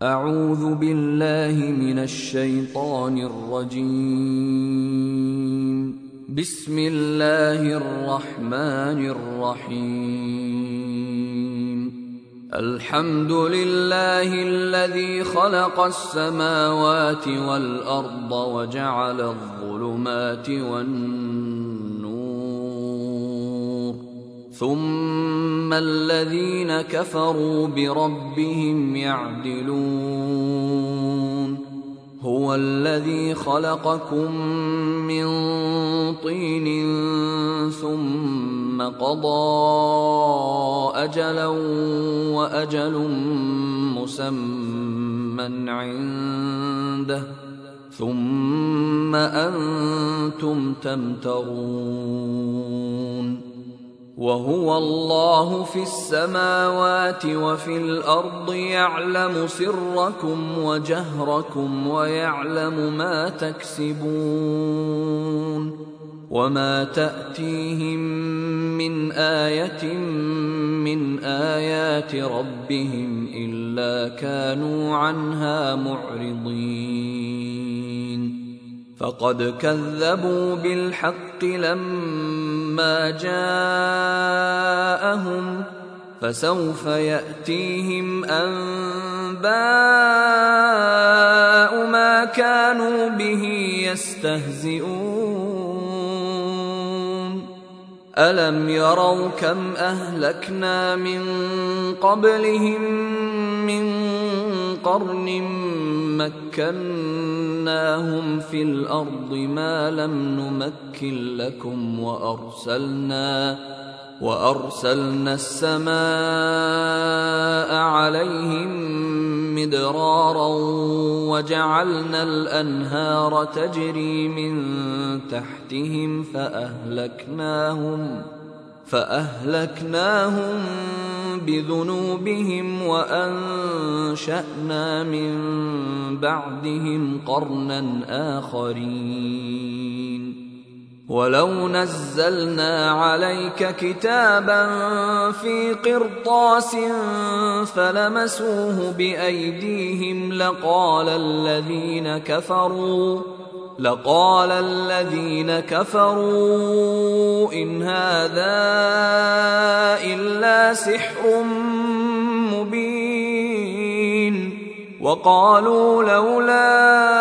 أعوذ بالله من الشيطان الرجيم. بسم الله الرحمن الرحيم. الحمد لله الذي خلق السماوات والأرض وجعل الظلمات والنور، ثم الذين كفروا بربهم يعدلون. هو الذي خلقكم من طين ثم قضى أجلا وأجل مسمى عنده ثم أنتم تمترون. وهو الله في السماوات وفي الأرض يعلم سركم وجهركم ويعلم ما تكسبون. وما تأتيهم من آية من آيات ربهم إلا كانوا عنها معرضين. فقد كذبوا بالحق لما جاءهم، فسوف يأتيهم أنباء ما كانوا به يستهزئون. ألم يروا كم أهلكنا من قبلهم من قرن مكناهم في الأرض ما لم نمكن لكم، وأرسلنا السماء عليهم مدرارا وجعلنا الأنهار تجري من تحتهم فأهلكناهم بذنوبهم وأنشأنا من بعدهم قرنا آخرين. ولو نزلنا عليك كتابا في قرطاس فلمسوه بأيديهم لقال الذين كفروا إن هذا إلا سحر مبين. وقالوا لولا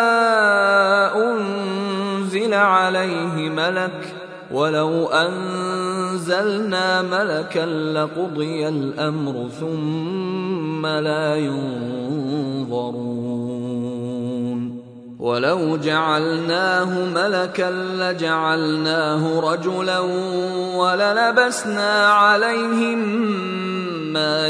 أنزل عليه ملك، ولو أنزلنا ملكا لقضي الأمر ثم لا ينظرون. ولو جعلناه ملكا لجعلناه رجلا وللبسنا عليهم ما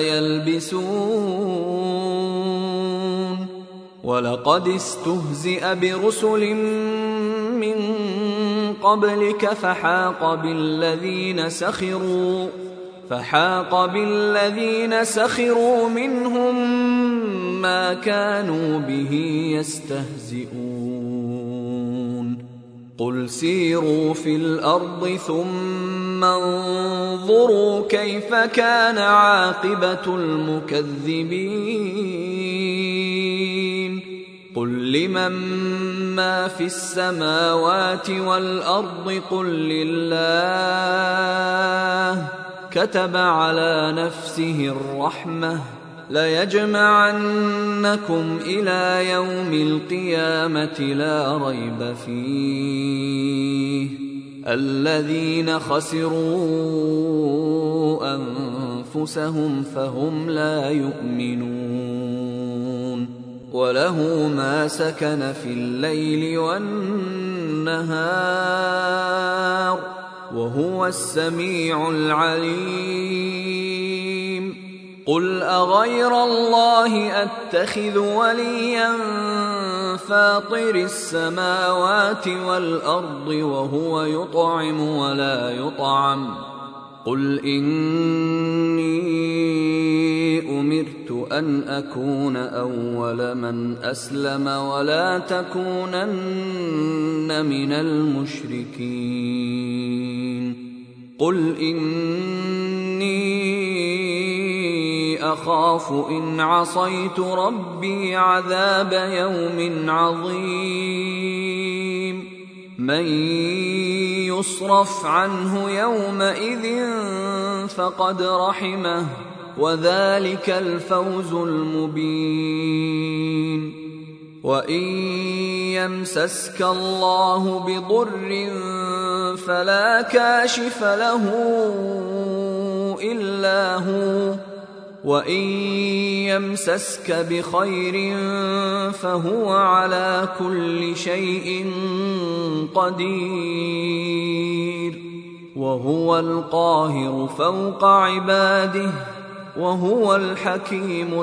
يلبسون. ولقد استهزئ برسل من قبلك فحاق بالذين سخروا منهم ما كانوا به يستهزئون. قل سيروا في الأرض ثم انظروا كيف كان عاقبة المكذبين. قل لمن ما في السماوات والأرض قل لله. كتب على نفسه الرحمة ليجمعنكم إلى يوم القيامة لا ريب فيه. الذين خسروا أنفسهم فهم لا يؤمنون. وله ما سكن في الليل والنهار وهو السميع العليم. قل أغير الله أتخذ وليا فاطر السماوات والأرض وهو يطعم ولا يطعم. قل إني أمرت أن أكون أول من أسلم ولا تكونن من المشركين. قل إني أخاف إن عصيت ربي عذاب يوم عظيم من يصرف عنه يومئذ فقد رحمه وذلك الفوز المبين وإن يمسسك الله بضر فلا كاشف له إلا هو وإن يمسسك بخير فهو على كل شيء قدير وهو القاهر فوق عباده وهو الحكيم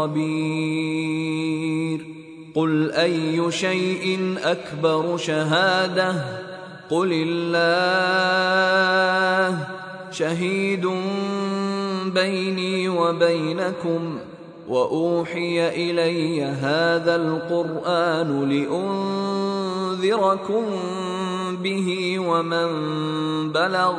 الخبير قل أي شيء أكبر شهادة قل الله شهيد بيني وبينكم وأوحي إلي هذا القرآن لأنذركم به ومن بلغ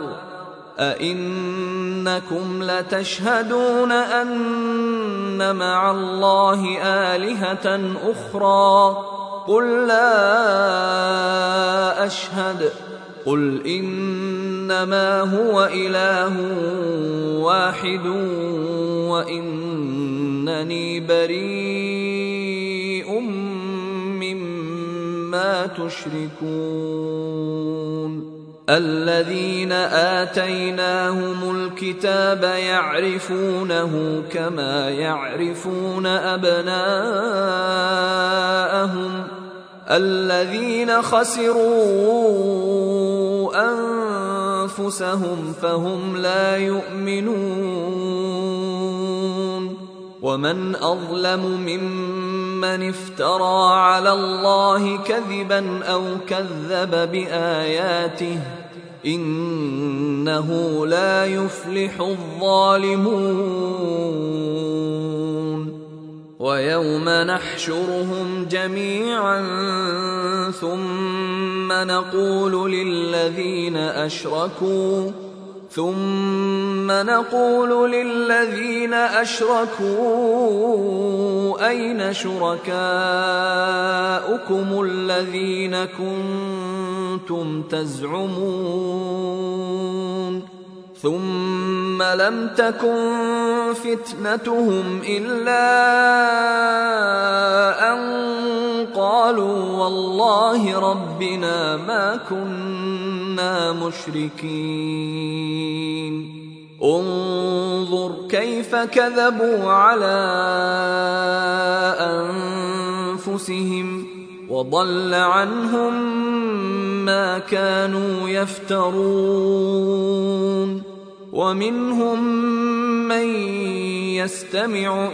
أئنكم لتشهدون أن مع الله آلهة أخرى قل لا أشهد قل إنما هو إله واحد وإنني بريء مما تشركون الذين آتيناهم الكتاب يعرفونه كما يعرفون أبناءهم الذين خسروا أنفسهم فهم لا يؤمنون ومن أظلم ممن افترى على الله كذبا أو كذب بآياته إنه لا يفلح الظالمون ويوم نحشرهم جميعا ثم نقول للذين أشركوا أين شركاؤكم الذين كنتم تزعمون ثم لم تكن فتنتهم إلا أن قالوا والله ربنا ما كنا مشركين انظر كيف كذبوا على أنفسهم وضل عنهم ما كانوا يفترون ومنهم من يستمع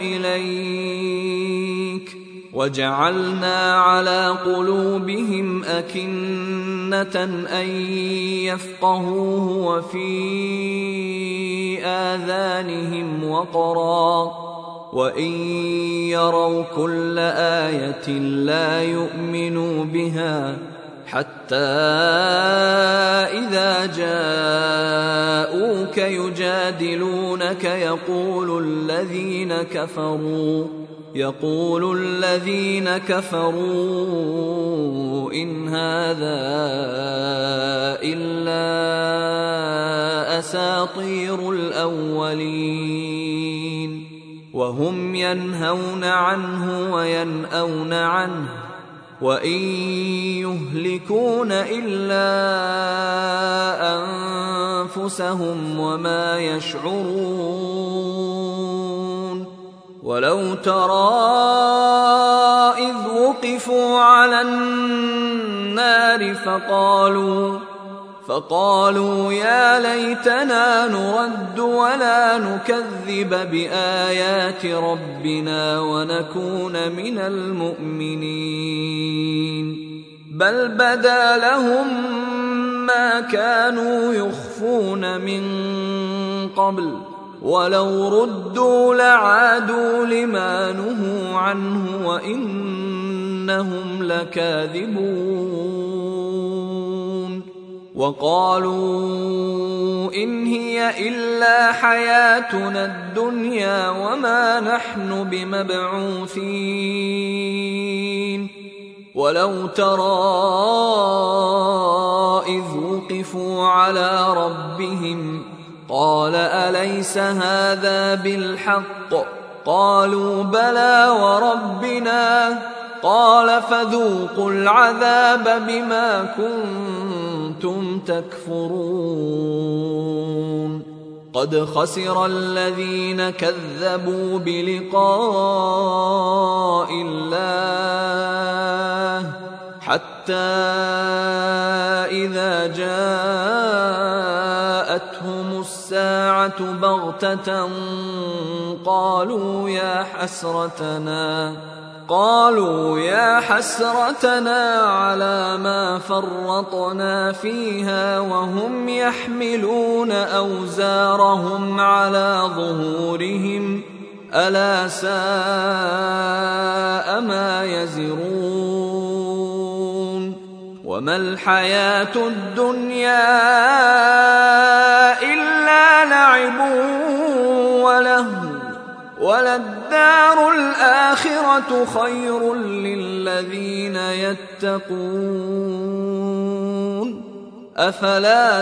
إليك وجعلنا على قلوبهم أكنة أن يفقهوه وفي آذانهم وقرا وإن يروا كل آية لا يؤمنوا بها حتى إذا جاءوك يجادلونك يقول الذين كفروا إن هذا إلا أساطير الأولين وهم ينهون عنه وينأون عنه وإن يهلكون إلا أنفسهم وما يشعرون ولو ترى إذ وقفوا على النار فقالوا يا ليتنا نرد ولا نكذب بآيات ربنا ونكون من المؤمنين بل بدا لهم ما كانوا يخفون من قبل ولو ردوا لعادوا لما نهوا عنه وإنهم لكاذبون وقالوا إن هي إلا حياتنا الدنيا وما نحن بمبعوثين ولو ترى إذ وقفوا على ربهم قال أليس هذا بالحق قالوا بلى وربنا قال فذوقوا العذاب بما كنتم تكفرون قد خسر الذين كذبوا بلقاء الله حتى إذا جاءتهم الساعة بغتة قالوا يا حسرتنا على ما فرطنا فيها وهم يحملون أوزارهم على ظهورهم ألا ساء ما يزرون وما الحياة الدنيا إلا لعب ولهو وللدار الآخرة خير للذين يتقون أفلا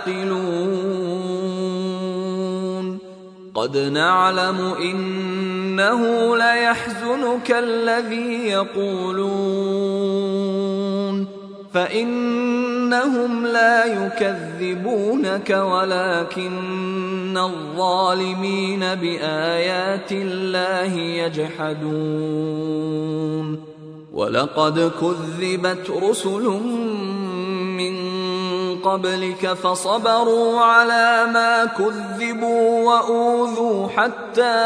تعقلون قد نعلم إنه ليحزنك الذي يقولون فإنهم لا يكذبونك ولكن الظالمين بآيات الله يجحدون ولقد كذبت رسل من قبلك فصبروا على ما كذبوا وأوذوا حتى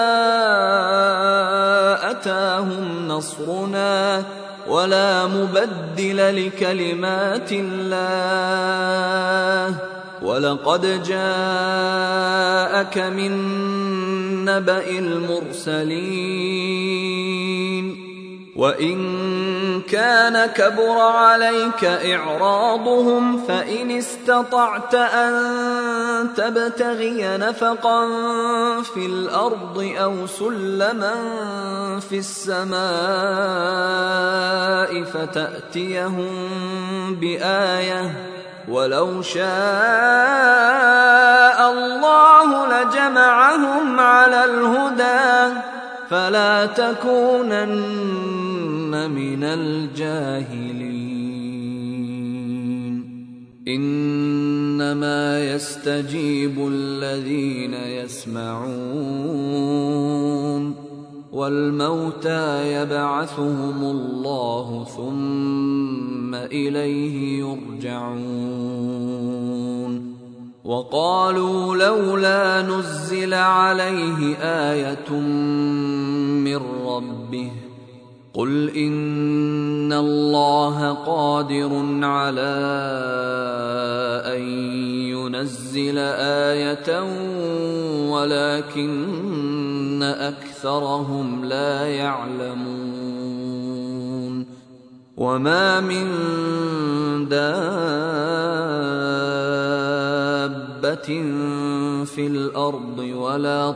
أتاهم نصرنا ولا مبدل لكلمات الله ولقد جاءك من نبأ المرسلين وإن كان كبر عليك إعراضهم فإن استطعت أن تبتغي نفقا في الأرض أو سلما في السماء فتأتيهم بآية ولو شاء الله لجمعهم على الهدى فلا تكونن من الجاهلين إنما يستجيب الذين يسمعون والموتى يبعثهم الله ثم إليه يرجعون وقالوا لولا نزل عليه آية من ربه قل إن الله قادر على أن ينزل آية ولكن أكثرهم لا يعلمون وما من دابة في الأرض ولا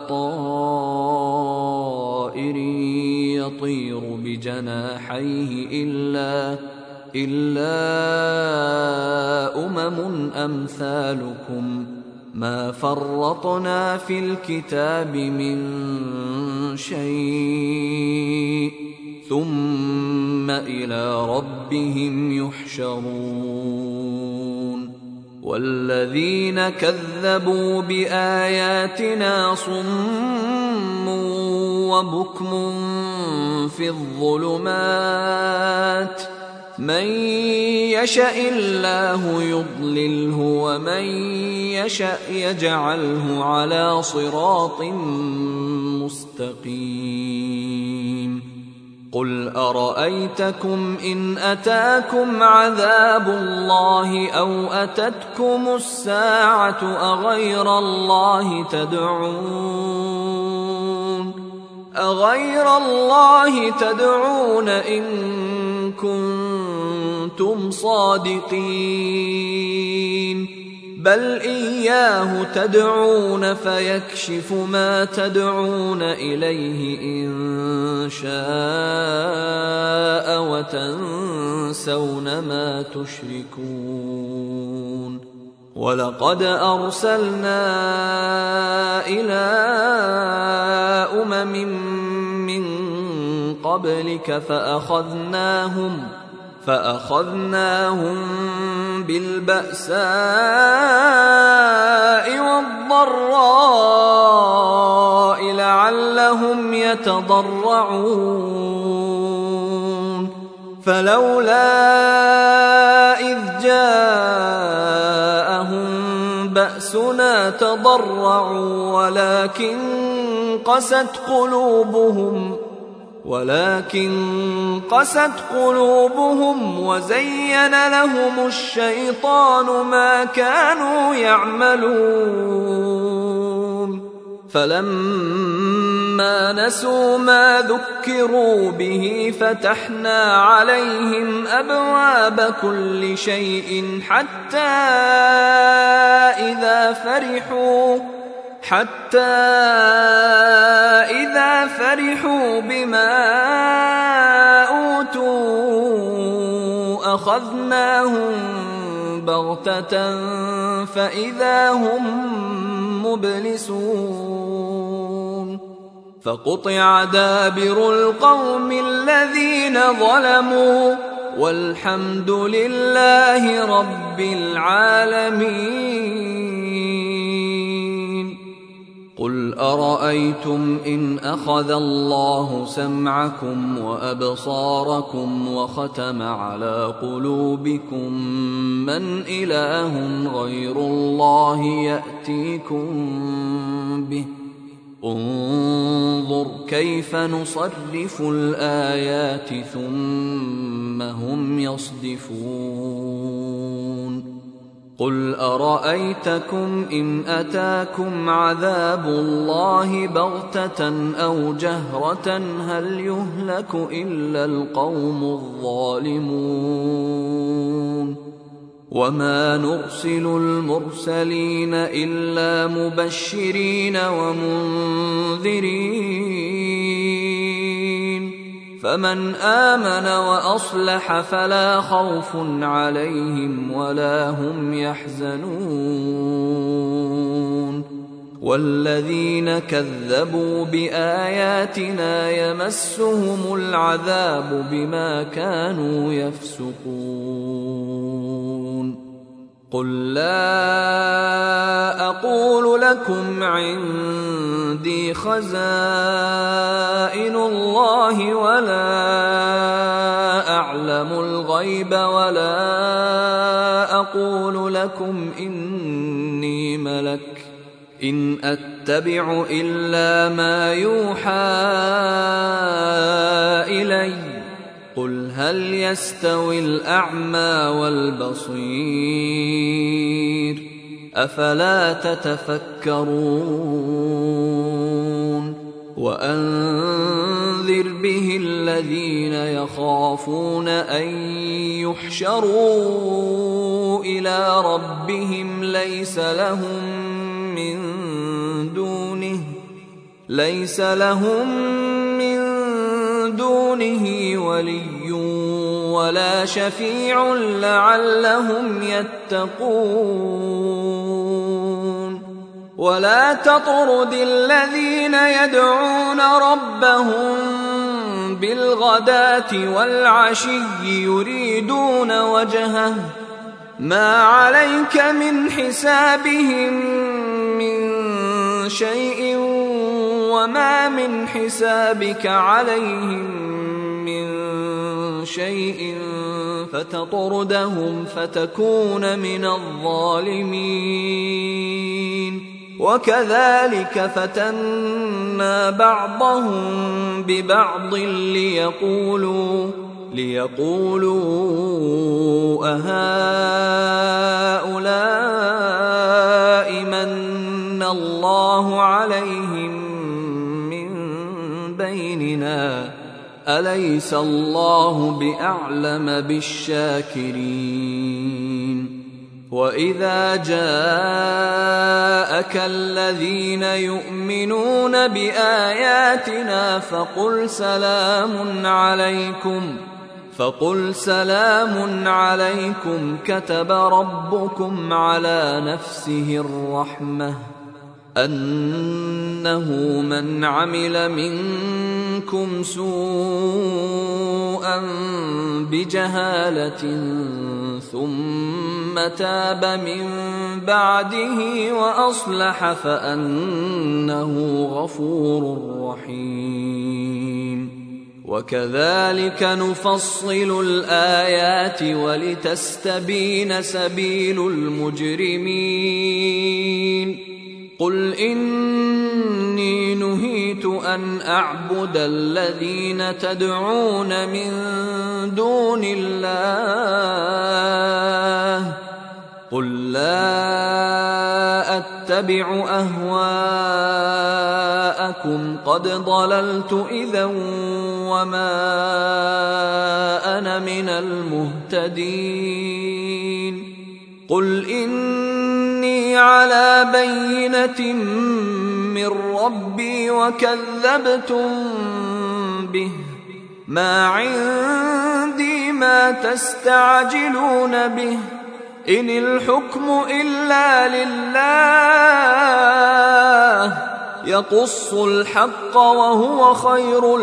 طائر يطير بجناحيه إلا أمم أمثالكم ما فرطنا في الكتاب من شيء ثم إلى ربهم يحشرون والذين كذبوا بآياتنا صم وبكم في الظلمات من يشاء الله يضلله ومن يشاء يجعله على صراط مستقيم قل أرأيتكم إن أتاكم عذاب الله أو أتتكم الساعة أغير الله تدعون إن كنتم صادقين بل إياه تدعون فيكشف ما تدعون إليه إن شاء وتنسون ما تشركون ولقد أرسلنا إلى أمم من قبلك فأخذناهم بالبأساء والضراء لعلهم يتضرعون فلولا إذ جاءهم بأسنا تضرعوا ولكن قست قلوبهم وزين لهم الشيطان ما كانوا يعملون فلما نسوا ما ذكروا به فتحنا عليهم أبواب كل شيء حتى إذا فرحوا بما أوتوا أخذناهم بغتة فإذا هم مبلسون فقطع دابر القوم الذين ظلموا والحمد لله رب العالمين قل أرأيتم إن أخذ الله سمعكم وأبصاركم وختم على قلوبكم من إله غير الله يأتيكم به انظر كيف نصرف الآيات ثم هم يصدفون قل أرأيتكم إن أتاكم عذاب الله بغتة أو جهرة هل يهلك إلا القوم الظالمون وما نرسل المرسلين إلا مبشرين ومنذرين فمن آمن وأصلح فلا خوف عليهم ولا هم يحزنون والذين كذبوا بآياتنا يمسهم العذاب بما كانوا يفسقون قل لا أقول لكم عندي خزائن الله ولا أعلم الغيب ولا أقول لكم إني ملك إن أتبع إلا ما يوحى إلي قل هل يستوي الأعمى والبصير أفلا تتفكرون وأنذر به الذين يخافون أن يحشروا إلى ربهم ليس لهم من دونه ولي ولا شفيع لعلهم يتقون ولا تطرد الذين يدعون ربهم بالغداة والعشي يريدون وجهه ما عليك من حسابهم من شيء وما من حسابك عليهم من شيء فتطردهم فتكون من الظالمين وكذلك فتنا بعضهم ببعض ليقولوا أهؤلاء من الله عليهم من بيننا أليس الله بأعلم بالشاكرين وإذا جاءك الذين يؤمنون بآياتنا فقل سلام عليكم كتب ربكم على نفسه الرحمة أنه من عمل منكم سوءا بجهالة ثم تاب من بعده وأصلح فأنه غفور رحيم وكذلك نفصل الآيات ولتستبين سبيل المجرمين قل إني نهيت أن أعبد الذين تدعون من دون الله قل لا أتبع أهواءكم قد ضللت إذا وما أنا من المهتدين قل إني على بينة من ربي وكذبتم به ما عندي ما تستعجلون به إن الحكم إلا لله يقص الحق وهو خير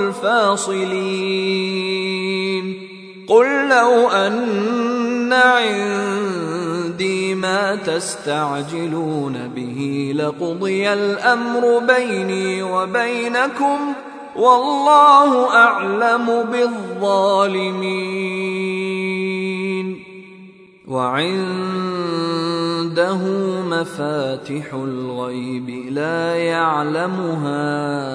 الفاصلين قل لو أن عندي ما تستعجلون به لقضي الأمر بيني وبينكم والله أعلم بالظالمين وعنده مفاتح الغيب لا يعلمها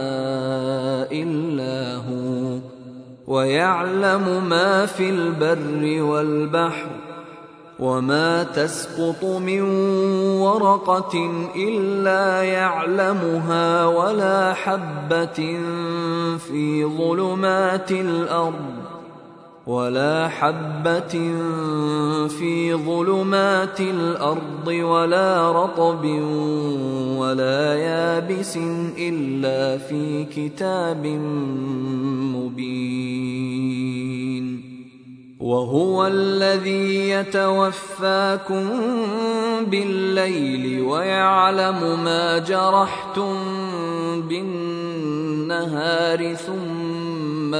إلا هو ويعلم ما في البر والبحر وما تسقط من ورقة إلا يعلمها ولا حبة في ظلمات الأرض ولا رطب ولا يابس إلا في كتاب مبين وهو الذي يتوفاكم بالليل ويعلم ما جرحتم بالنهار ثم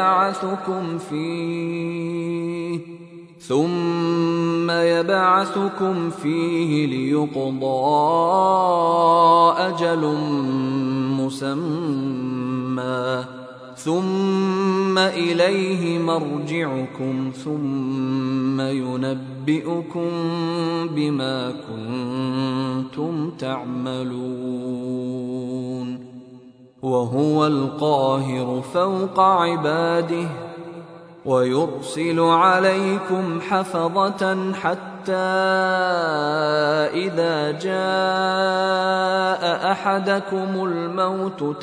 يبعثكم فيه ليقضى أجل مسمى ثم إليه مرجعكم ثم ينبئكم بما كنتم تعملون وهو القاهر فوق عباده ويرسل عليكم حفظة حتى إذا جاء أحدكم الموت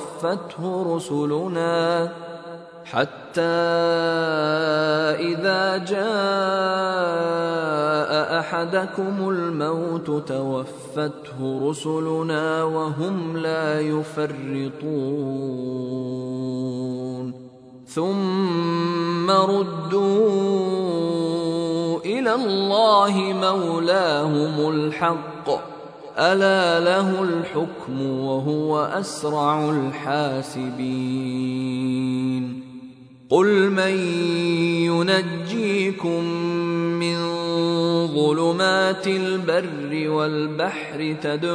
توفته رسلنا وهم لا يفرطون ثم ردوا إلى الله مولاهم الحق ألا له الحكم وهو أسرع الحاسبين قل من ينجيكم من ظلمات البر والبحر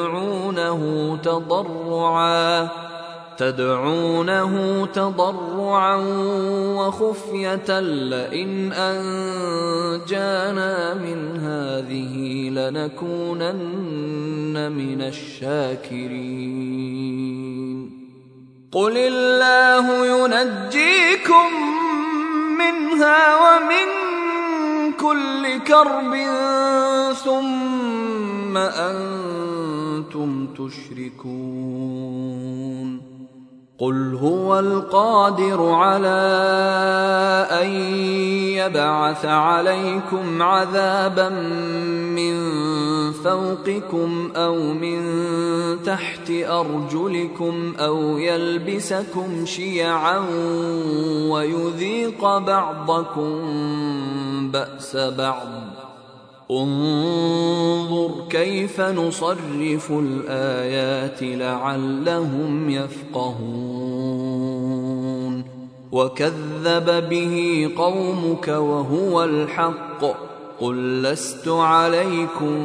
تدعونه تضرعا وخفية لئن أنجانا من هذه لنكونن من الشاكرين قل الله ينجيكم منها ومن كل كرب ثم أنتم تشركون قل هو القادر على أن يبعث عليكم عذابا من فوقكم أو من تحت أرجلكم أو يلبسكم شيعا ويذيق بعضكم بأس بعض. انظر كيف نصرف الآيات لعلهم يفقهون. وكذب به قومك وهو الحق قل لست عليكم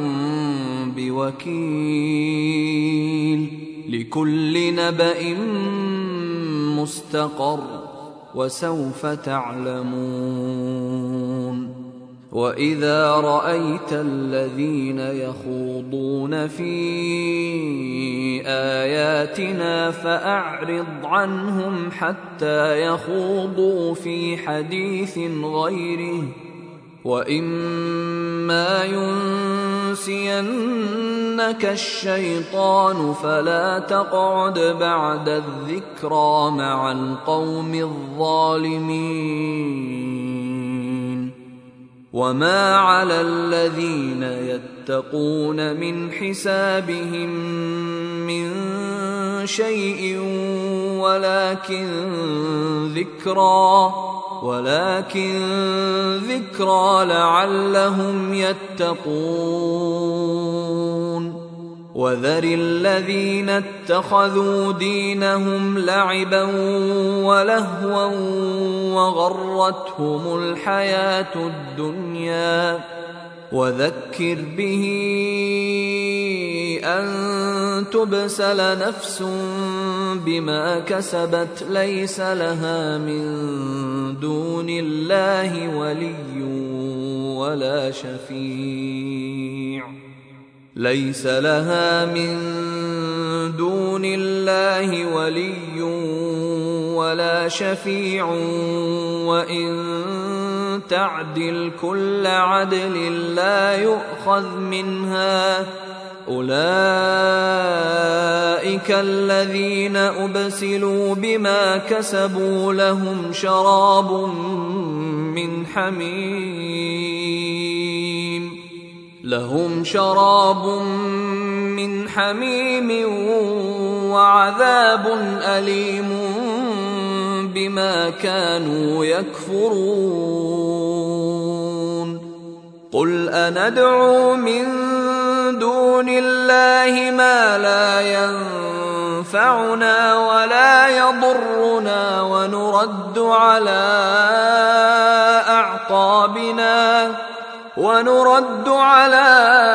بوكيل. لكل نبأ مستقر وسوف تعلمون. وإذا رأيت الذين يخوضون في آياتنا فأعرض عنهم حتى يخوضوا في حديث غيره، وإما ينسينك الشيطان فلا تقعد بعد الذكرى مع القوم الظالمين. وما على الذين يتقون من حسابهم من شيء ولكن ذكرى لعلهم يتقون. وذر الذين اتخذوا دينهم لعبا ولهوا وغرتهم الحياة الدنيا، وذكر به أن تبسل نفس بما كسبت ليس لها من دون الله ولي ولا شفيع وإن تعدل كل عدل لا يؤخذ منها. أولئك الذين أبسلوا بما كسبوا لهم شراب من حميم وعذاب أليم بما كانوا يكفرون. قل أندعو من دون الله ما لا ينفعنا ولا يضرنا ونرد على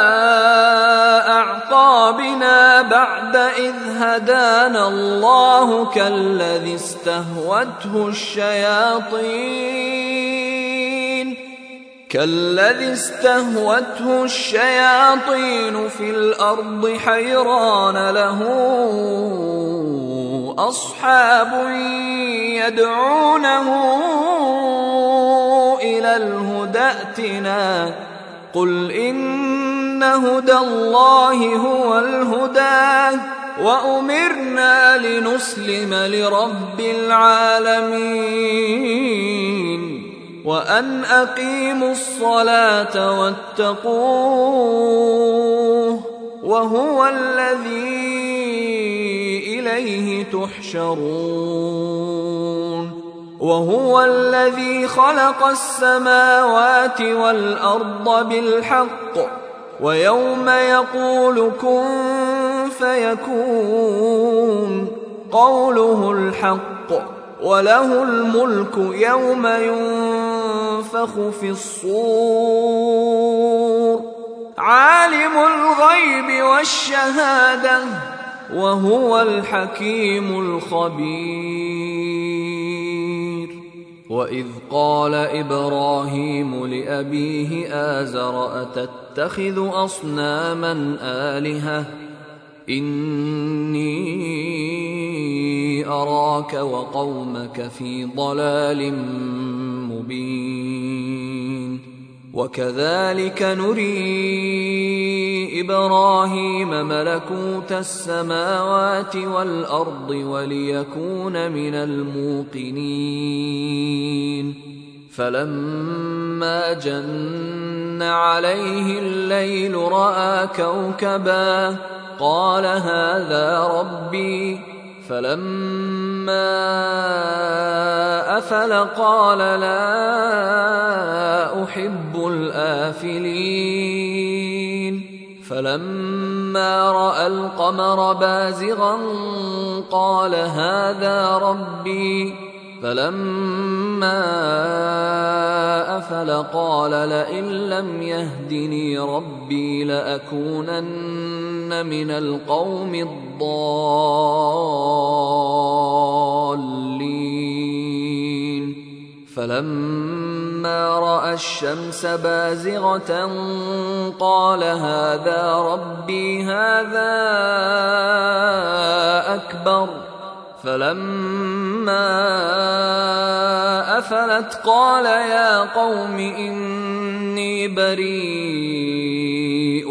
أعقابنا بعد إذ هدانا الله كالذي استهوته الشياطين في الأرض حيران له أصحاب يدعونه إلى الهدى ائتنا. قل إن هدى الله هو الهدى وأمرنا لنسلم لرب العالمين وأن أقيموا الصلاة واتقوه وهو الذي إليه تحشرون. وهو الذي خلق السماوات والأرض بالحق ويوم يقول كن فيكون قوله الحق وله الملك يوم ينفخ في الصور عالم الغيب والشهادة وهو الحكيم الخبير. وإذ قال إبراهيم لأبيه آزر أتتخذ أصناما آلهة إني أراك وقومك في ضلال مبين. وكذلك نري إبراهيم ملكوت السماوات والأرض وليكون من الموقنين فلما جن عليه الليل رأى كوكبا قال هذا ربي فلما أفل قال لا أحب الآفلين فلما رأى القمر بازغا قال هذا ربي فلما أفل قال لئن لم يهدني ربي لأكونن من القوم الضالين فلما رأى الشمس بازغة قال هذا ربي هذا أكبر فلما أفلت قال يا قوم إني بريء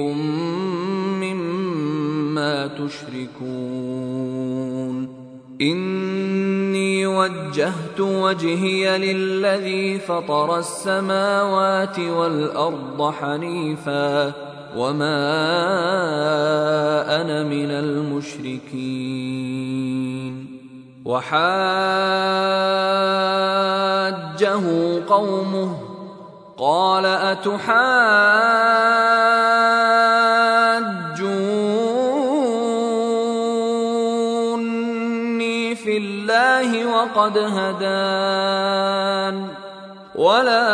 مما تشركون إني وجهت وجهي للذي فطر السماوات والأرض حنيفا وما أنا من المشركين وحاجه قومه قال أتحاجوني في الله وقد هدان ولا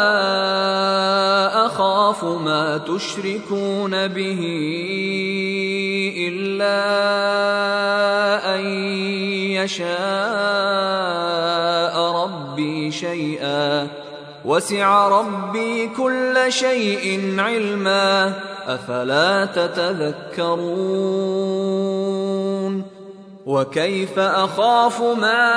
أخاف ما تشركون به إلا أن يشاء ربي شيئا وسع ربي كل شيء علما أفلا تتذكرون وكيف أخاف ما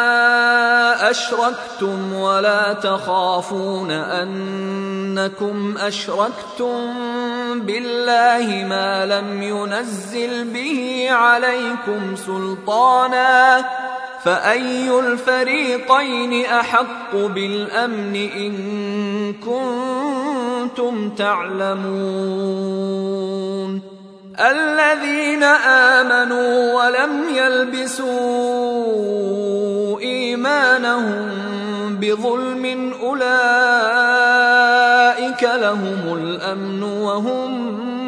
أشركتم ولا تخافون أنكم أشركتم بالله ما لم ينزل به عليكم سلطانا فأي الفريقين أحق بالأمن إن كنتم تعلمون الذين آمنوا ولم يلبسوا إيمانهم بظلم أولئك لهم الأمن وهم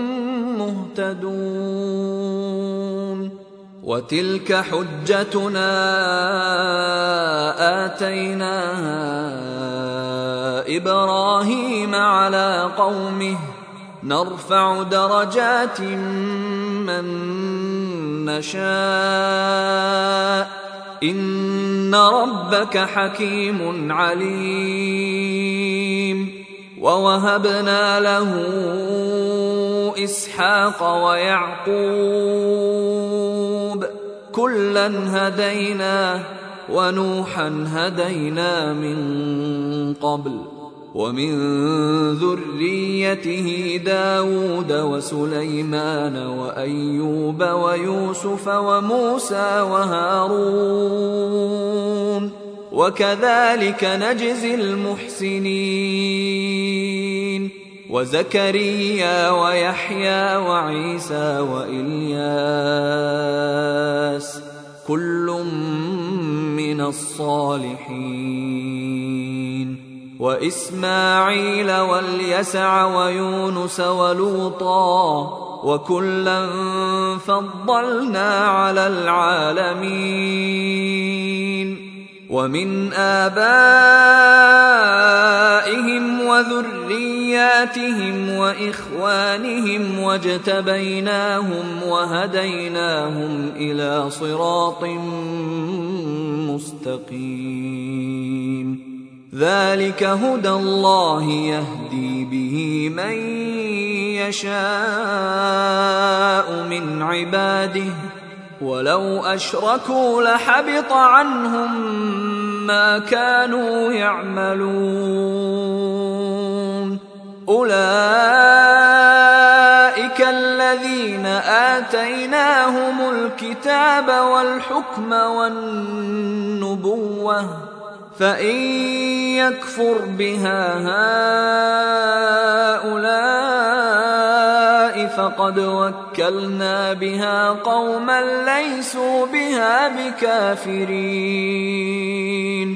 مهتدون وتلك حجتنا آتيناها إبراهيم على قومه نرفع درجات من نشاء إن ربك حكيم عليم ووهبنا له إسحاق ويعقوب كلا هدينا ونوحا هدينا من قبل ومن ذريته داود وسليمان وأيوب ويوسف وموسى وهارون وكذلك نجزي المحسنين وزكريا ويحيى وعيسى وإلياس كل من الصالحين وإسماعيل واليسع ويونس ولوطا وكلا فضلنا على العالمين ومن آبائهم وذرياتهم وإخوانهم واجتبيناهم وهديناهم إلى صراط مستقيم ذلك هدى الله يهدي به من يشاء من عباده ولو أشركوا لحبط عنهم ما كانوا يعملون أولئك الذين آتيناهم الكتاب والحكم والنبوة فإن يكفر بها هؤلاء فقد وكلنا بها قوما ليسوا بها بكافرين.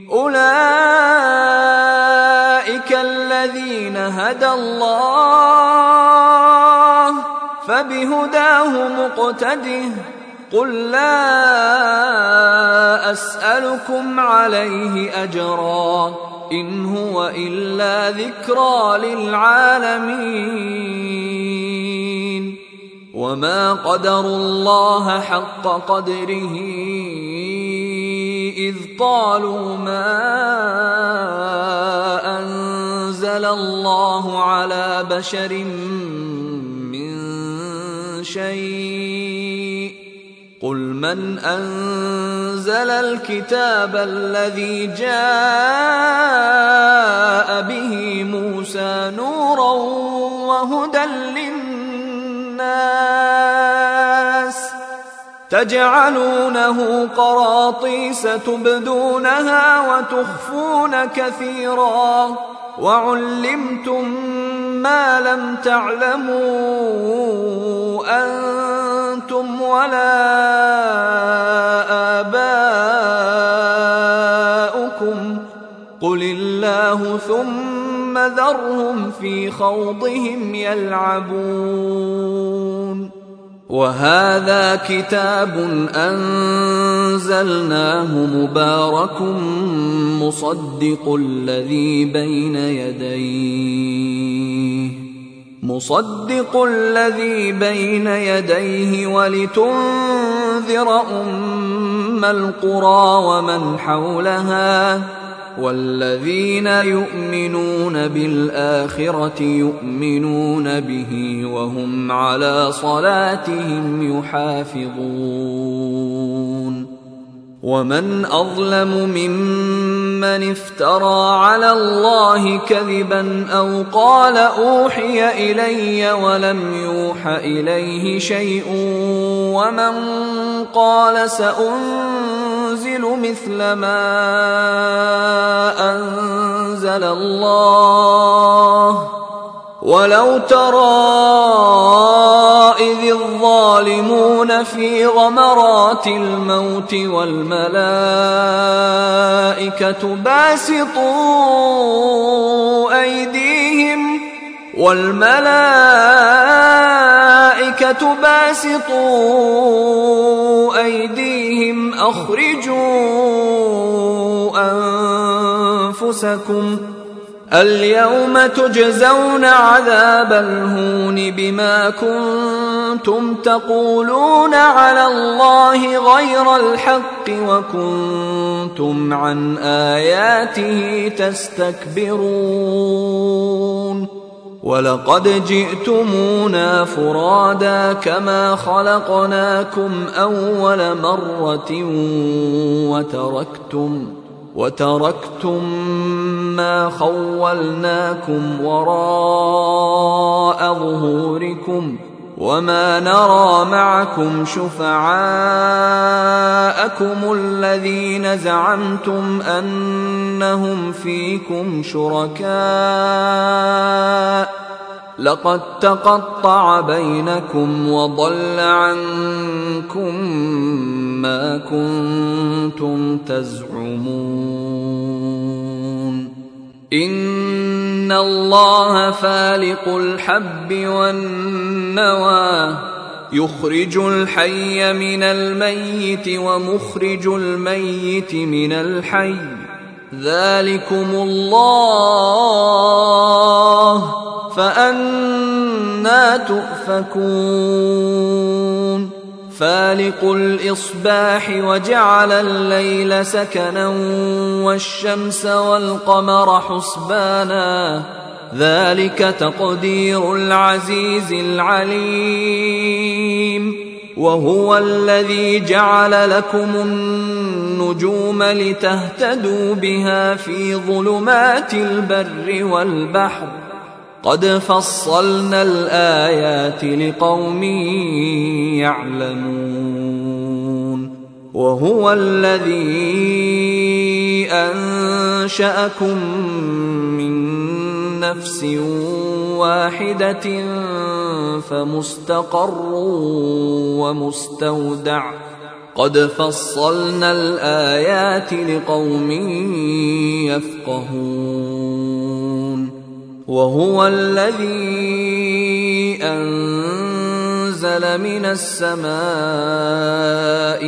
أولئك الذين هدى الله فبهداه مقتده. قل لا أسألكم عليه أجرا إن هو إلا ذكرى للعالمين. وما قدروا الله حق قدره إذ قالوا ما أنزل الله على بشر من شيء قل من أنزل الكتاب الذي جاء به موسى نورا وهدى للناس تجعلونه قراطيس تبدونها وتخفون كثيرا وعلمتم ما لم تعلموا أنتم ولا آباؤكم قل الله ثم ذرهم في خوضهم يلعبون. وهذا كتاب أنزلناه مبارك مصدق الذي بين يديه ولتنذر أم القرى ومن حولها والذين يؤمنون بالآخرة يؤمنون به وهم على صلاتهم يحافظون. ومن أظلم ممن افترى على الله كذبا أو قال أوحي إلي ولم يوح إليه شيء ومن قال سأنزل مثل ما أنزل الله ولو ترى إذ الظالمون في غمرات الموت والملائكة باسطوا أيديهم أخرجوا أنفسكم اليوم تجزون عذاب الهون بما كنتم تقولون على الله غير الحق وكنتم عن آياته تستكبرون. ولقد جئتمونا فرادا كما خلقناكم أول مرة وتركتم ما خولناكم وراء ظهوركم وما نرى معكم شفعاءكم الذين زعمتم أنهم فيكم شركاء لقد تقطع بينكم وضل عنكم ما كنتم تزعمون. إن الله فالق الحب والنوى يخرج الحي من الميت ومخرج الميت من الحي ذلكم الله فأنى تؤفكون. فالق الإصباح وجعل الليل سكنا والشمس والقمر حسبانا ذلك تقدير العزيز العليم. وهو الذي جعل لكم النجوم لتهتدوا بها في ظلمات البر والبحر قد فصلنا الآيات لقوم يعلمون وهو الذي أنشأكم من نفس واحدة فمستقر ومستودع قد فصلنا الآيات لقوم يفقهون وهو الذي أنزل من السماء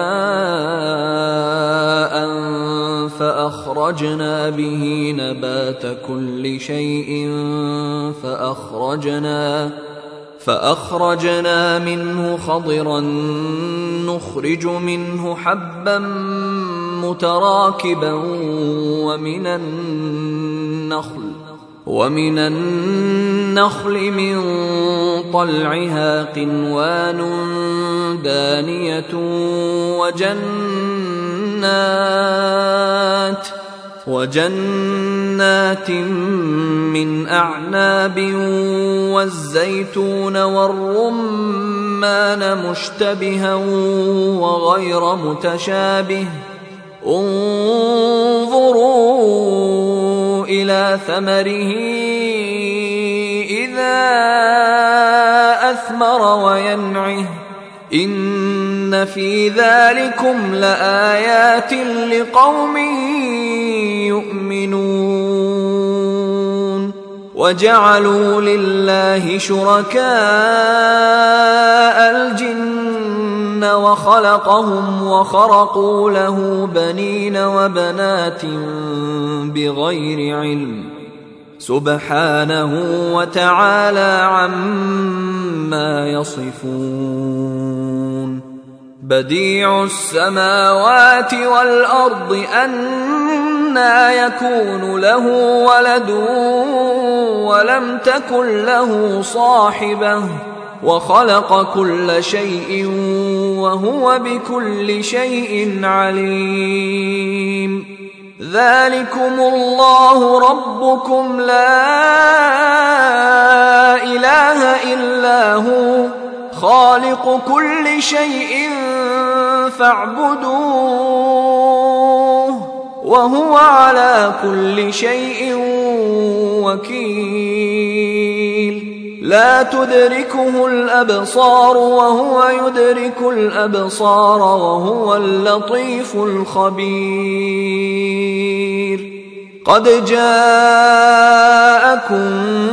ماء فأخرجنا به نبات كل شيء فأخرجنا منه خضرا نخرج منه حبا متراكبا ومن النخل من طلعها قنوان دانية وجنات من أعناب والزيتون والرمان مشتبها وغير متشابه انظروا إلى ثمره إذا أثمر وينعه إن في ذلكم لآيات لقوم يؤمنون وجعلوا لله شركاء الجن وخلقهم وخرقوا له بنين وبنات بغير علم سبحانه وتعالى عما يصفون بديع السماوات والأرض أنى يكون له ولد ولم تكن له صاحبة وخلق كل شيء وهو بكل شيء عليم ذلكم الله ربكم لا إله إلا هو خالق كل شيء فاعبدوه وهو على كل شيء وكيل لا تدركه الأبصار وهو يدرك الأبصار وهو اللطيف الخبير قد جاءكم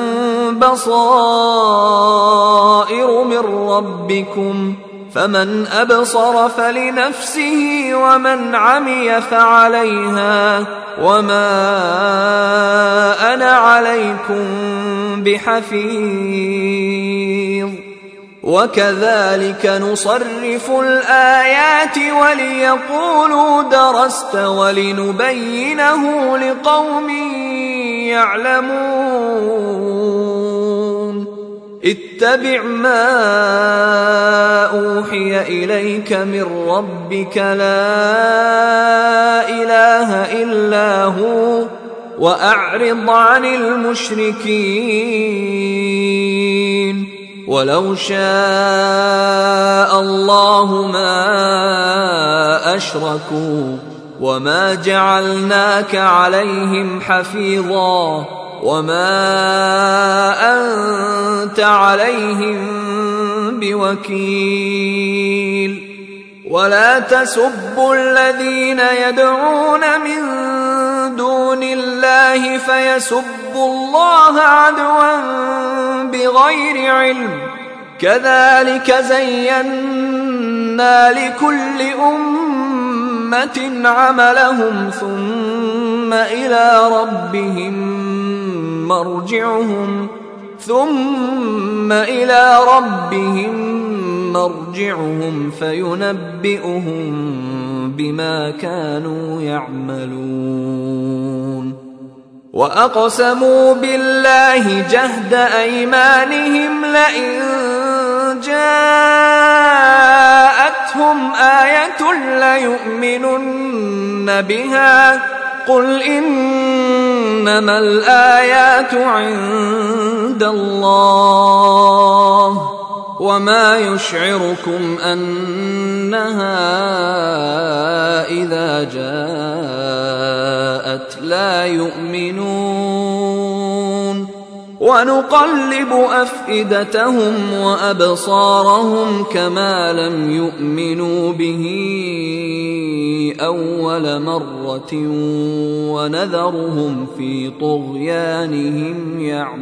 بصائر من ربكم فمن أبصر فلنفسه ومن عمي فعليها وما أنا عليكم بحفيظ وكذلك نصرف الآيات وليقولوا درست ولنبينه لقوم يعلمون اتبع ما أوحي إليك من ربك لا إله إلا هو وأعرض عن المشركين ولو شاء الله ما أشركوا وما جعلناك عليهم حفيظا وما أنت عليهم بوكيل ولا تسبوا الذين يدعون من دون الله فيسبوا الله عدوا بغير علم كذلك زينا لكل أمة عملهم ثم إلى ربهم مرجعهم فينبئهم بما كانوا يعملون وأقسموا بالله جهد أيمانهم لئن جاءتهم آية ليؤمنن بها قل إن إنما الآيات عند الله وما يشعركم أنها إذا جاءت لا يؤمنون ونقلب أفئدتهم وأبصارهم كما لم يؤمنوا به أول مرة ونذرهم في طغيانهم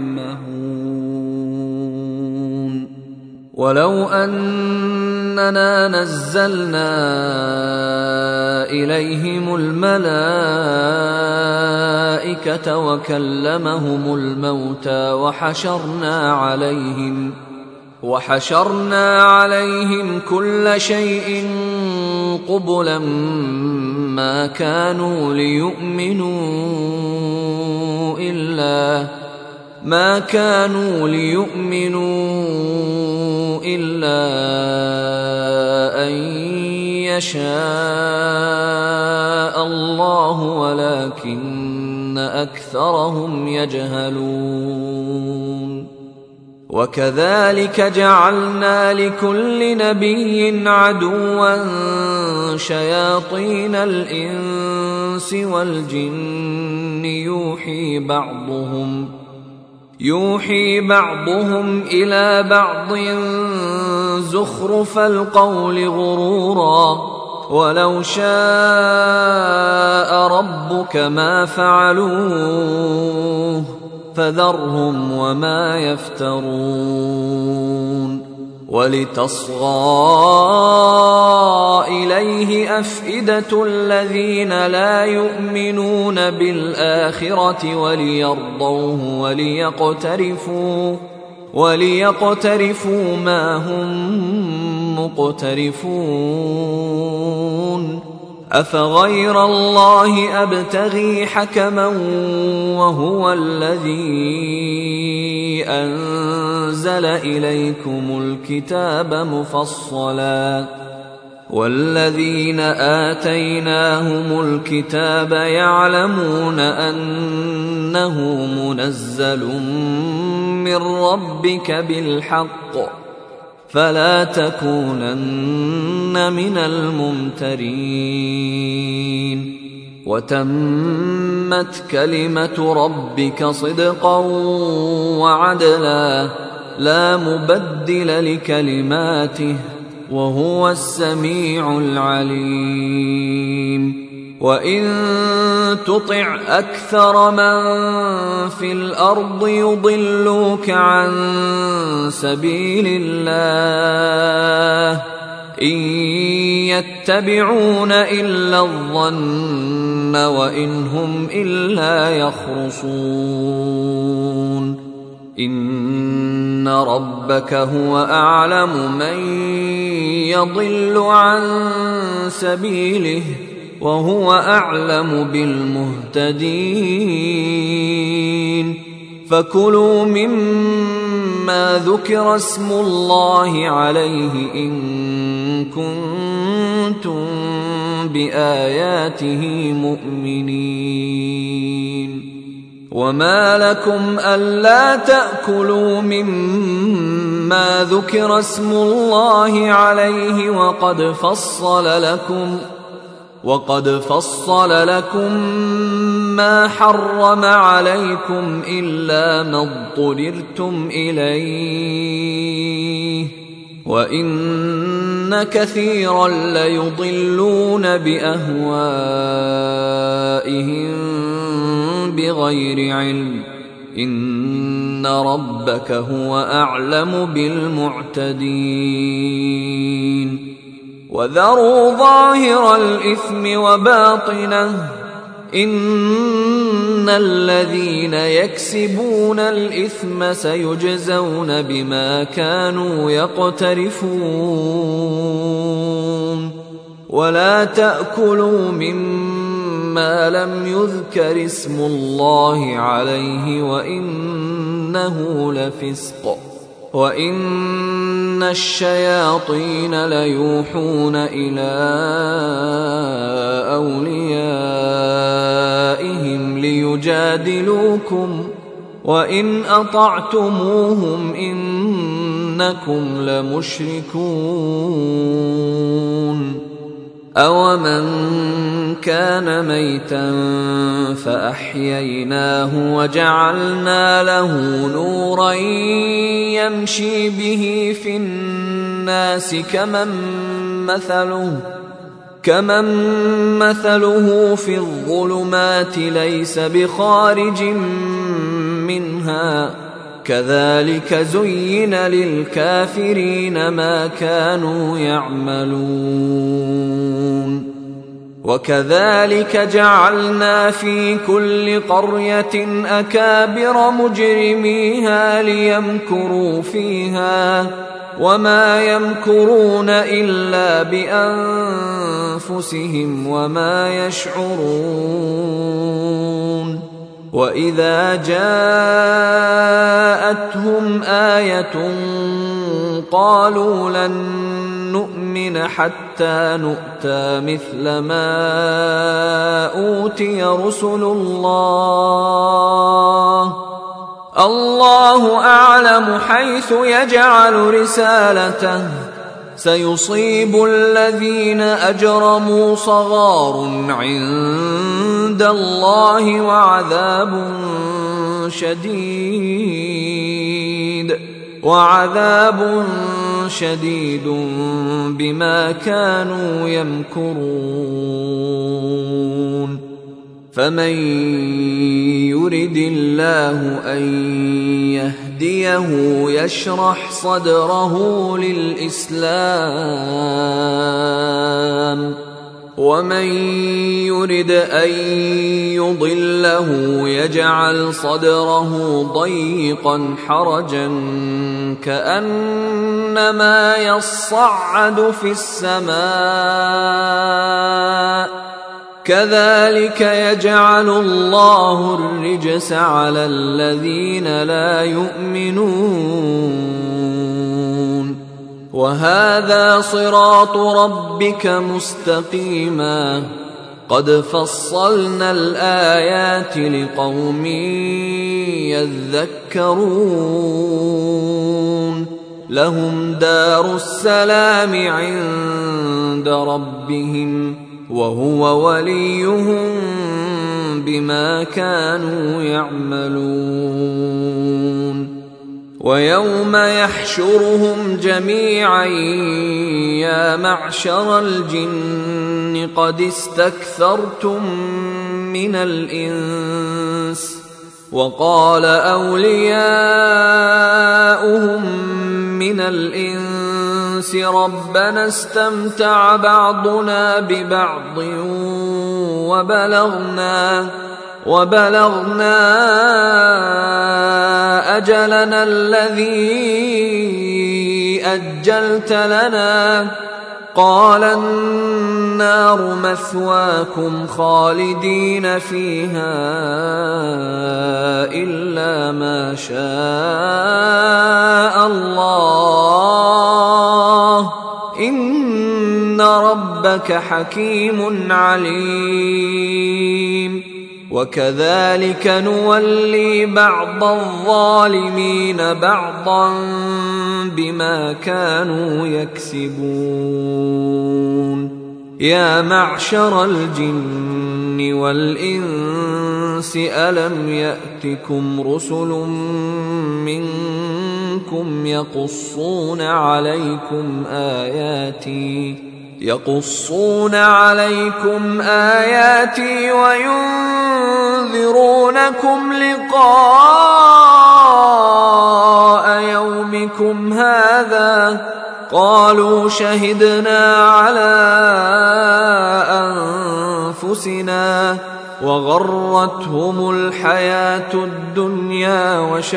يعمهون ولو أننا نزلنا إليهم الملائكة وكلمهم الموتى وحشرنا عليهم كل شيء قبلا ما كانوا ليؤمنوا إلا أن يشاء الله ولكن أكثرهم يجهلون وكذلك جعلنا لكل نبي عدوا شياطين الإنس والجن يوحي بعضهم إلى بعض زخرف القول غرورا ولو شاء ربك ما فعلوه فذرهم وما يفترون ولتصغى إليه أفئدة الذين لا يؤمنون بالآخرة وليرضوه وليقترفوا ما هم مقترفون أفغير الله أبتغي حكما وهو الذي أنزل إليكم الكتاب مفصلا والذين آتيناهم الكتاب يعلمون أنه منزل من ربك بالحق فلا تكونن من الممترين وتمت كلمة ربك صدقا وعدلا لا مبدل لكلماته وهو السميع العليم وإن تطع أكثر من في الأرض يضلوك عن سبيل الله إن يتبعون إلا الظن وإن هم إلا يخرصون إن ربك هو أعلم من يضل عن سبيله وهو أعلم بالمهتدين فكلوا مما ذكر اسم الله عليه إن كنتم بآياته مؤمنين وما لكم ألا تأكلوا مما ذكر اسم الله عليه وقد فصل لكم ما حرم عليكم إلا ما اضطررتم إليه وإن كثيرا ليضلون بأهوائهم بغير علم إن ربك هو أعلم بالمعتدين وذروا ظاهر الإثم وباطنه إن الذين يكسبون الإثم سيجزون بما كانوا يقترفون ولا تأكلوا مما لم يذكر اسم الله عليه وإنه لفسق وإن الشياطين ليوحون إلى أوليائهم ليجادلوكم وإن أطعتموهم إنكم لمشركون أومن كان ميتا فأحييناه وجعلنا له نورا يمشي به في الناس كمن مثله في الظلمات ليس بخارج منها كذلك زين للكافرين ما كانوا يعملون وكذلك جعلنا في كل قرية أكابر مجرميها ليمكروا فيها وما يمكرون إلا بأنفسهم وما يشعرون وإذا جاءتهم آية قالوا لن نؤمن حتى نؤتى مثل ما أوتي رسل الله أعلم حيث يجعل رسالته سيصيب الذين أجرموا صغار عند الله وعذاب شديد بما كانوا يمكرون فمن يرد الله أن يهديه يشرح صدره للإسلام ومن يرد أن يضله يجعل صدره ضيقا حرجا كأنما يصعد في السماء كذلك يجعل الله الرجس على الذين لا يؤمنون وهذا صراط ربك مستقيما قد فصلنا الآيات لقوم يذكرون لهم دار السلام عند ربهم وهو وليهم بما كانوا يعملون ويوم يحشرهم جميعا يا معشر الجن قد استكثرتم من الإنس وقال أولياؤهم من الإنس ربنا استمتع بعضنا ببعض وبلغنا أجلنا الذي أجلت لنا قال النار مثواكم خالدين فيها إلا ما شاء الله إن ربك حكيم عليم وكذلك نولي بعض الظالمين بعضا بما كانوا يكسبون يا معشر الجن والإنس ألم يأتكم رسل منكم يقصون عليكم آياتي وينذرونكم لقاء يومكم هذا قالوا شهدنا على أنفسنا وغرتهم الحياة الدنيا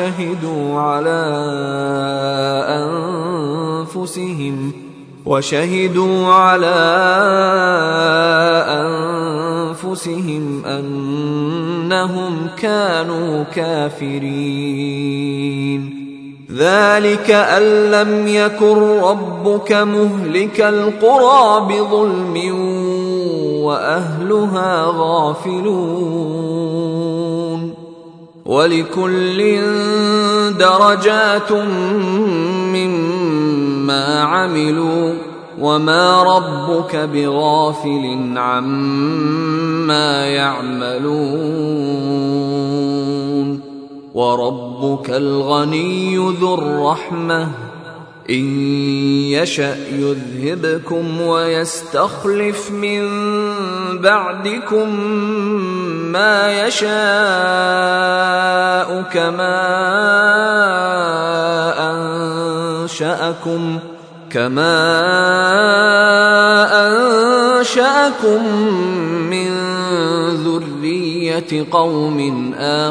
وشهدوا على أنفسهم أنهم كانوا كافرين ذلك أن لم يكن ربك مهلك القرى بظلم وأهلها غافلون ولكل درجات مما عملوا وما ربك بغافل عما يعملون وربك الغني ذو الرحمة إن يشأ يذهبكم ويستخلف من بعدكم ما يشاء كما أنشأكم من ذرية قوم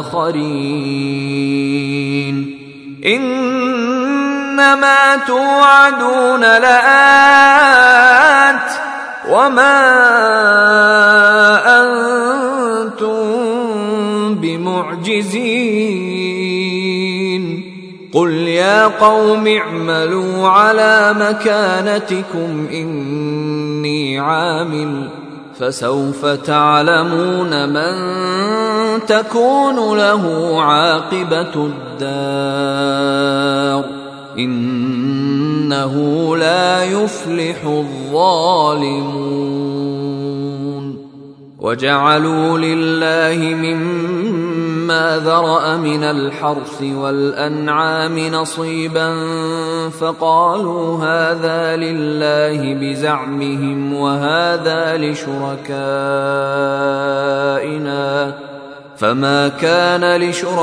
آخرين إنما توعدون لآت وما أنتم بمعجزين قل يا قوم اعملوا على مكانتكم إني عامل فسوف تعلمون من تكون له عاقبة الدار إنه لا يفلح الظالمون وجعلوا لله مما ذرأ من الحرث والأنعام نصيبا فقالوا هذا لله بزعمهم وهذا لشركائنا فما كان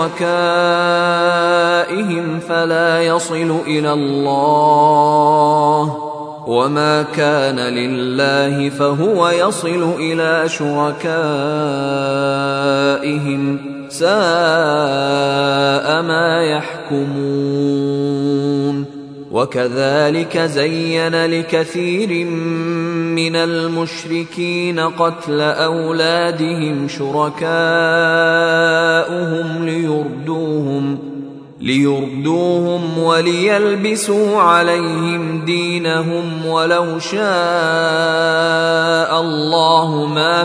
لشركائهم فلا يصل إلى الله وما كان لله فهو يصل إلى شركائهم ساء ما يحكمون وكذلك زين لكثير من المشركين قتل أولادهم شركاؤهم ليردوهم وليلبسوا عليهم دينهم ولو شاء الله ما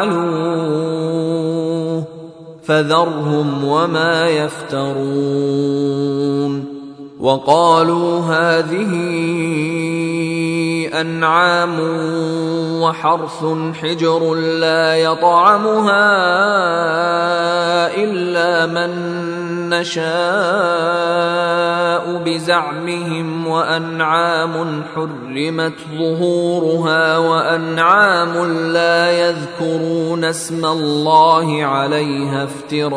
فعلوه فذرهم وما يفترون وقالوا هذه أنعام وحرث حجر لا يطعمها إلا من نشاء بزعمهم وأنعام حرمت ظهورها وأنعام لا يذكرون اسم الله عليها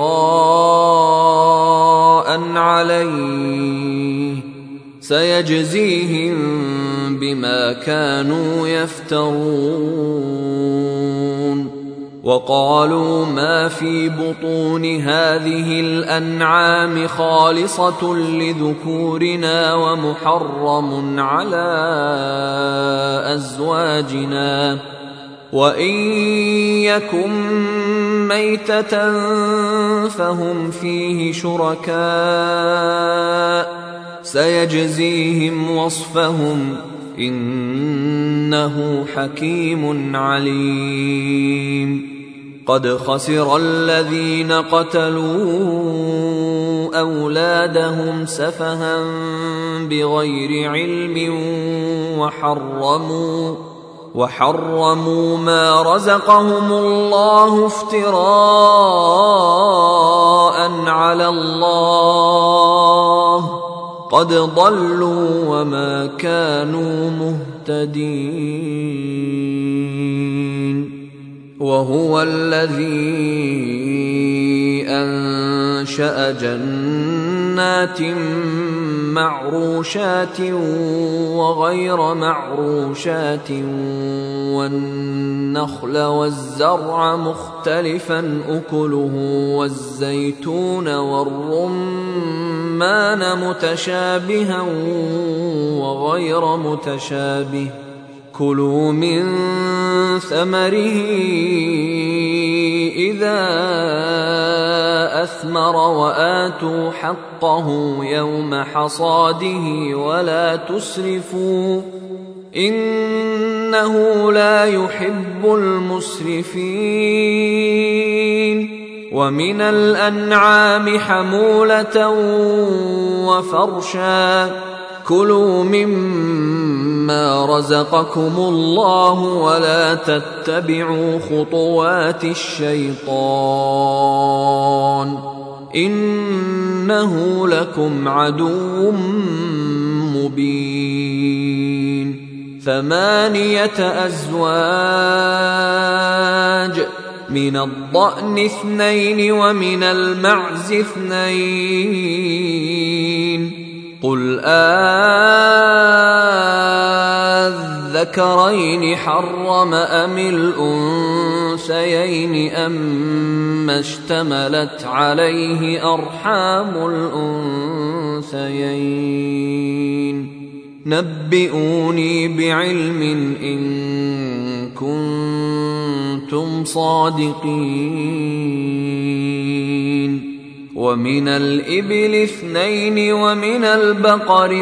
افتراء عليه سيجزيهم بما كانوا يفترون وقالوا ما في بطون هذه الأنعام خالصة لذكورنا ومحرم على أزواجنا وإن يكن ميتة فهم فيه شركاء سيجزيهم وصفهم إنه حكيم عليم قد خسر الذين قتلوا أولادهم سفها بغير علم وحرموا ما رزقهم الله افتراء على الله قد ضلوا وما كانوا مهتدين وهو الذي أنشأ جنات معروشات وغير معروشات والنخل والزرع مختلفا أكله والزيتون والرمان متشابها وغير متشابه كلوا من ثمره إذا أثمر وآتوا حقه يوم حصاده ولا تسرفوا إنه لا يحب المسرفين. ومن الأنعام حمولة وفرشا كلوا مما رزقكم الله ولا تتبعوا خطوات الشيطان إنه لكم عدو مبين. 8 أزواج من الضأن 2 ومن المعز 2 قل أذكرين حرم أم الأنثيين أما اشتملت عليه أرحام الأنثيين نبئوني بعلم إن كنتم صادقين. ومن الإبل 2 ومن البقر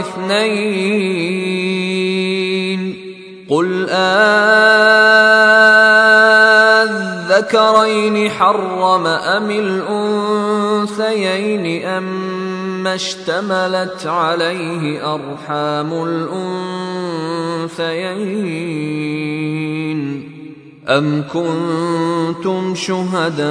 2 قل أذكرين حرم أم الأنثيين أما اشتملت عليه أرحام الأنثيين أم كنتم شهداء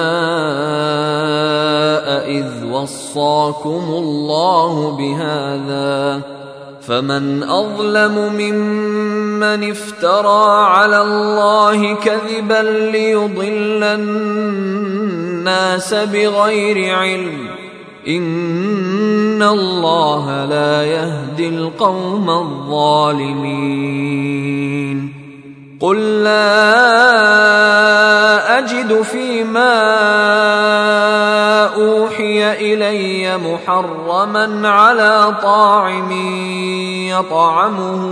إذ وصاكم الله بهذا فمن أظلم ممن افترى على الله كذبا ليضل الناس بغير علم إن الله لا يهدي القوم الظالمين. قل لا أجد فيما أوحي إلي محرما على طاعم يطعمه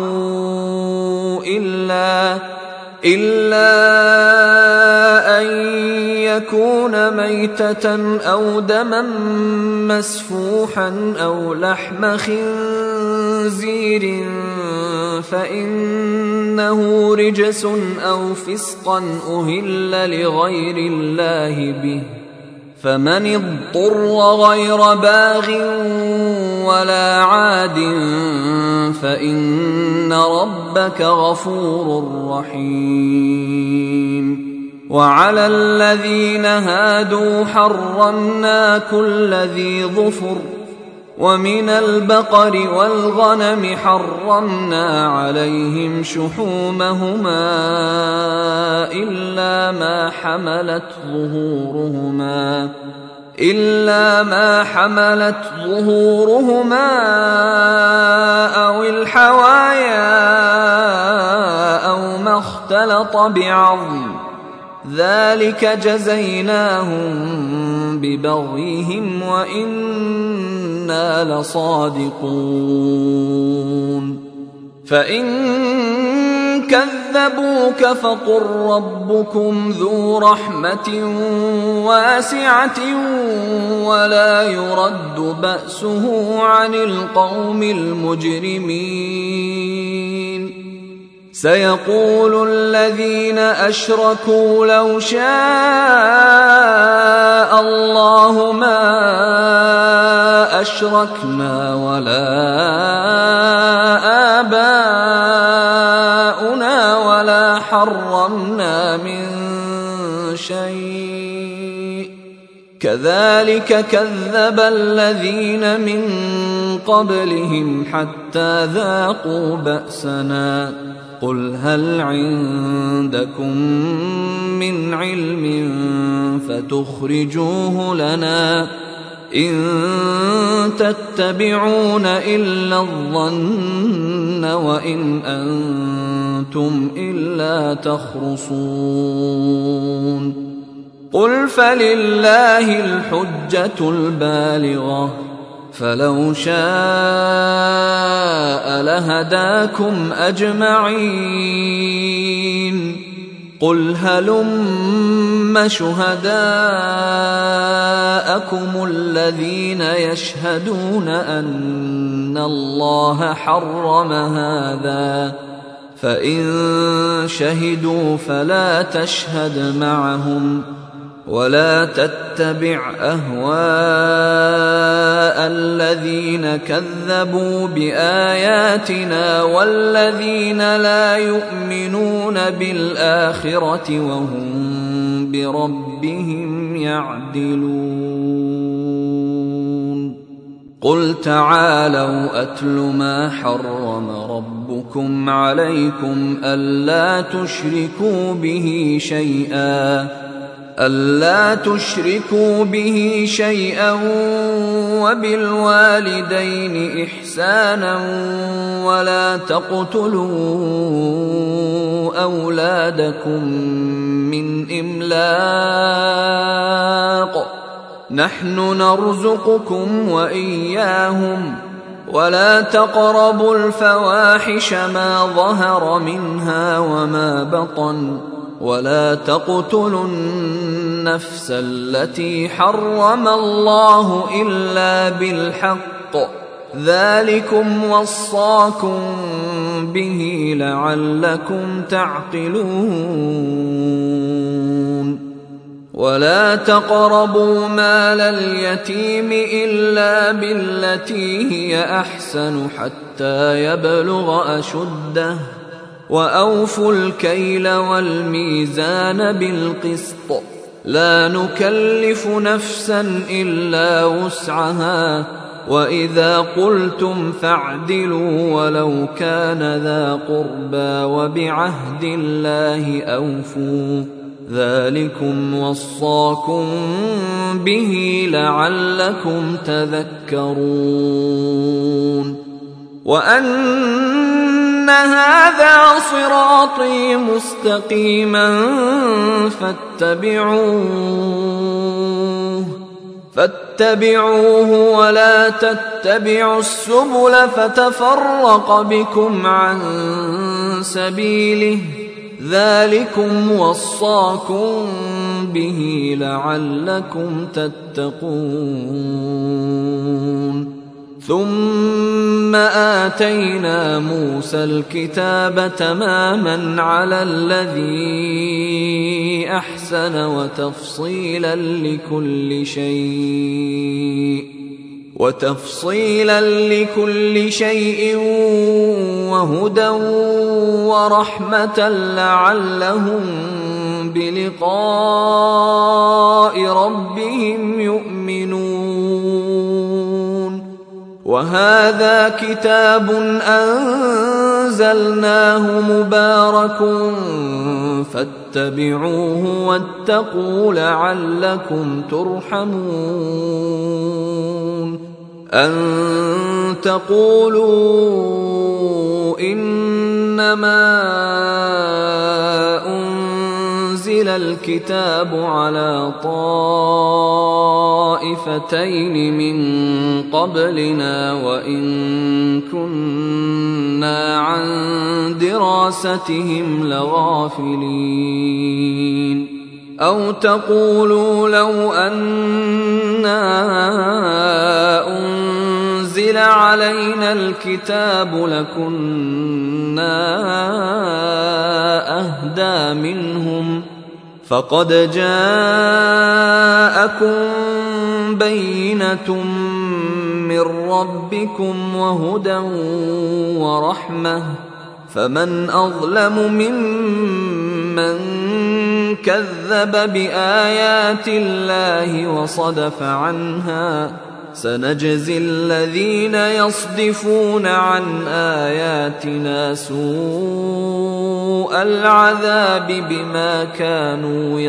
إلا أن يكون ميتة أو دما مسفوحا أو لحم خنزير فإنه رجس أو فسقا أهل لغير الله به فمن اضطر غير باغ ولا عاد فإن ربك غفور رحيم. وعلى الذين هادوا حرمنا كل ذي ظفر ومن البقر والغنم حرمنا عليهم شحومهما إلا ما حملت ظهورهما أو الحوايا أو ما اختلط بعظم ذلك جزيناهم ببغيهم وإنا لصادقون. فإن كذبوك فقل ربكم ذو رحمة واسعة ولا يرد بأسه عن القوم المجرمين. سيقول الذين أشركوا لو شاء الله ما أشركنا ولا آباؤنا ولا حرمنا من شيء كذلك كذب الذين من قبلهم حتى ذاقوا بأسنا. قل هل عندكم من علم فتخرجوه لنا إن تتبعون إلا الظن وإن أنتم إلا تخرصون. قل فلله الحجة البالغة فلو شاء لهداكم أجمعين. قل هلم شهداءكم الذين يشهدون أن الله حرم هذا، فإن شهدوا فلا تشهد معهم، ولا تتبع أهواء الذين كذبوا بآياتنا والذين لا يؤمنون بالآخرة وهم بربهم يعدلون. قل تعالوا أتل ما حرم ربكم عليكم ألا تشركوا به شيئا وبالوالدين إحسانا ولا تقتلوا أولادكم من إملاق، نحن نرزقكم وإياهم، ولا تقربوا الفواحش ما ظهر منها وما بطن، ولا تقتلوا النفس التي حرم الله إلا بالحق، ذلكم وصاكم به لعلكم تعقلون. ولا تقربوا مال اليتيم إلا بالتي هي أحسن حتى يبلغ أشده، وأوفوا الكيل والميزان بالقسط، لا نكلف نفسا إلا وسعها، وإذا قلتم فاعدلوا ولو كان ذا قربى، وبعهد الله أوفوا، ذلكم وصاكم به لعلكم تذكرون. وأن هذا صراطي مستقيما فاتبعوه ولا تتبعوا السبل فتفرق بكم عن سبيله، ذلكم وصاكم به لعلكم تتقون. ثم آتينا موسى الكتاب تماما على الذي أحسن وتفصيلا لكل شيء وهدى ورحمة لعلهم بلقاء ربهم يؤمنون. وهذا كتاب أنزلناه مبارك فاتبعوه واتقوا لعلكم ترحمون. أن تقولوا إنما أنزل الكتاب على طائفتين من قبلنا وإن كنا عن دراستهم لغافلين. أو تقولوا لو أنا أنزل علينا الكتاب لكنا أهدى منهم، فقد جاءكم بينة من ربكم وهدى ورحمة، فمن أظلم ممن كذب بآيات الله وصدف عنها، سنجزي الذين يصدفون عن آياتنا سوء العذاب بما كانوا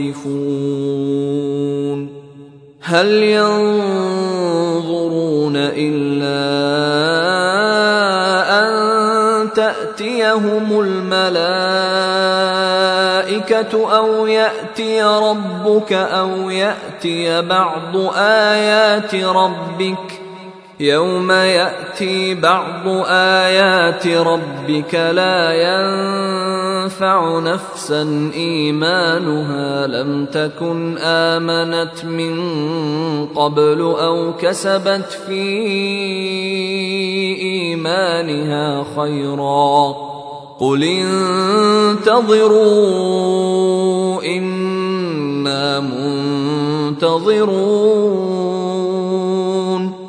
يصدفون. هل ينظرون إلا أن تأتيهم الملائكة أو يأتي ربك أو يأتي بعض آيات ربك، يوم يأتي بعض آيات ربك لا ينفع نفسا إيمانها لم تكن آمنت من قبل أو كسبت في إيمانها خيرا قل انتظروا إنا منتظرون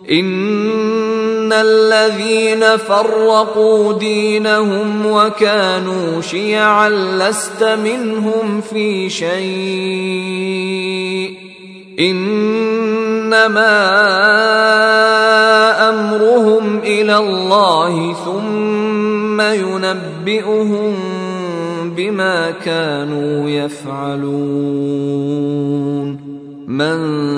إن الذين فرقوا دينهم وكانوا شيعا لست منهم في شيء إنما أمرهم إلى الله ثم ينبئهم بما كانوا يفعلون من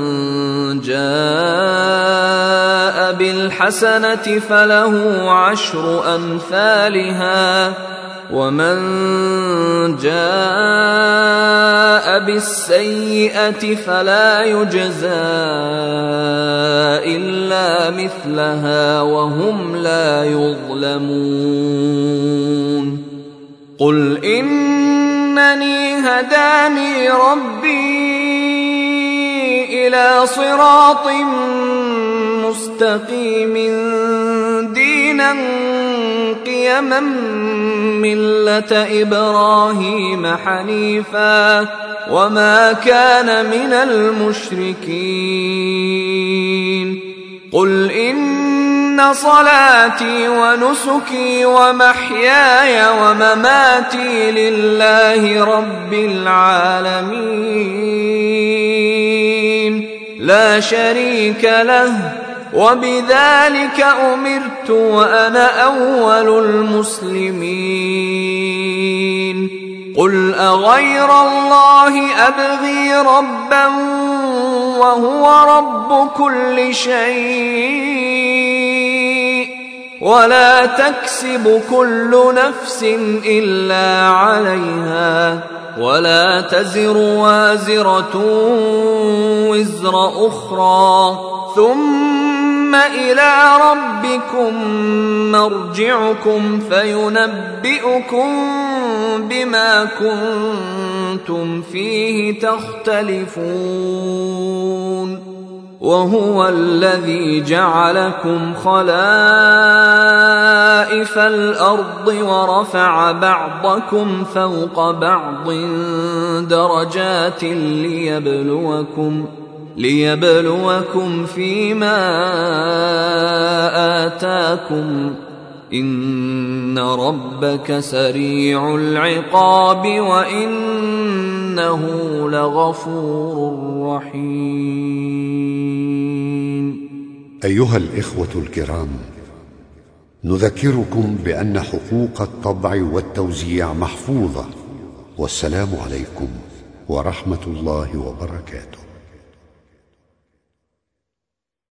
جاء بالحسنة فله 10 أمثالها ومن جاء بالسيئة فلا يجزى إلا مثلها وهم لا يظلمون قل إنني هداني ربي إلى صراط مستقيم دينا قيما ملة إبراهيم حنيفا وما كان من المشركين قل إن صلاتي ونسكي ومحياي ومماتي لله رب العالمين لا شريك له وبذلك أمرت وأنا أول المسلمين قل أغير الله أبغي ربا وهو رب كل شيء ولا تكسب كل نفس إلا عليها ولا تزر وازرة وزر أخرى ثم إلى ربكم مرجعكم فينبئكم بما كنتم فيه تختلفون وهو الذي جعلكم خلائف الأرض ورفع بعضكم فوق بعض درجات ليبلوكم فيما آتاكم إن ربك سريع العقاب وإنه لغفور رحيم. أيها الإخوة الكرام، نذكركم بأن حقوق الطبع والتوزيع محفوظة، والسلام عليكم ورحمة الله وبركاته.